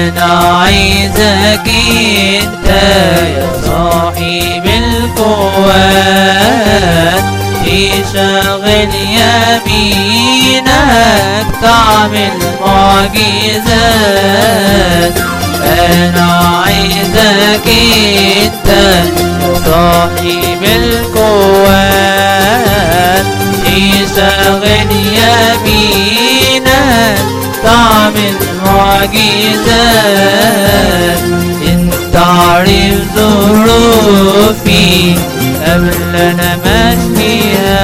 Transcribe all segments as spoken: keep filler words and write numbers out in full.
أنا عايزك انت يا صاحب القوات، تشغل يمينك تعمل معجزات. أنا عايزك انت يا صاحب القوات، تشغل يمينك تعمل معجزات. انت عارف ظروفي قبل انا ماشيها،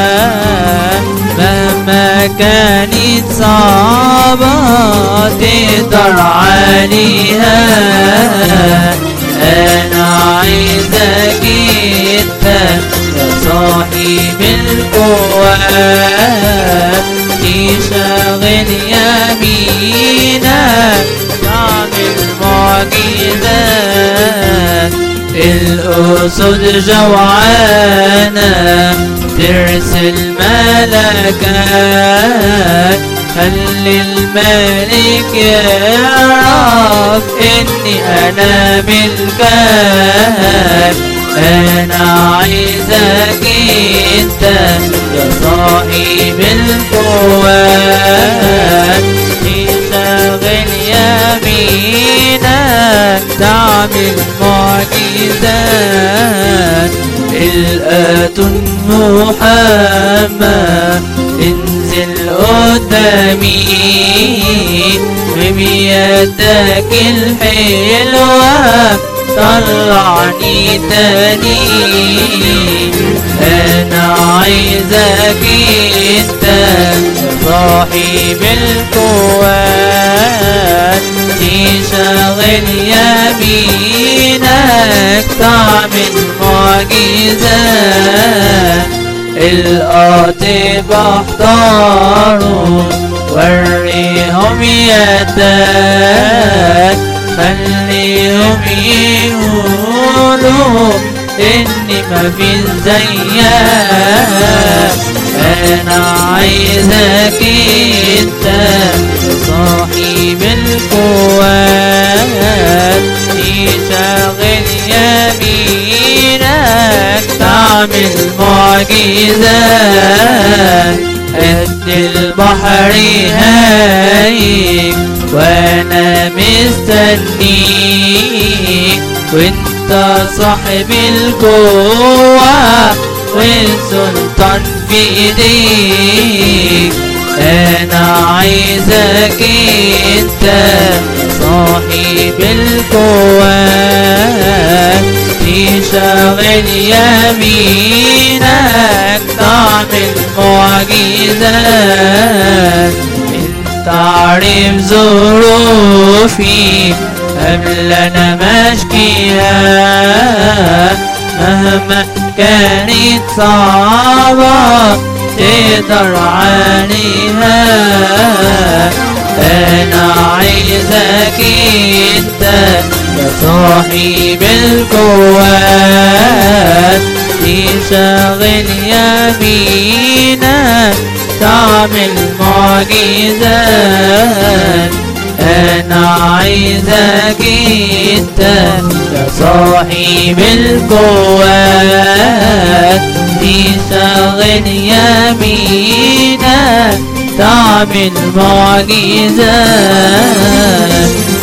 مهما كانت صعبة تقدر عليها. انا عايزك انت يا صاحب القوات، تشغل يمينك تعمل معجزات. الأسود جوعانة ترسل ملكات، خلي الملك يعرف إني أنا ملكك. أنا عايزك انت يا صاحب القوات، تشغل يمينك تعمل معجزات. الآتون محمد انزل قدامي، بيدك الحلوة طلعني تاني. أنا عايزك انت صاحب القوات، تشغل يمينك تعمل معجزات. القاطب احضروا وريهم يدك، خليهم يقولوا إني مفيش زيك. أنا عايزك انت صاحب القوات، تشغل يمينك تعمل معجزات. قد البحر هايج وانا مستنيك، وانت صاحب القوة والسلطان في ايديك. انا عايزك انت صاحب القوات، تشغل يمينك تعمل معجزات. انت عارف ظروفي قبل انا مشكيها، مهما كانت صعبة تقدر عليها. انا عايزك انت يا صاحب القوات، تشغل يمينك تعمل معجزات. انا عايزك انت يا صاحب القوات، تشغل يمينك تعمل معجزات.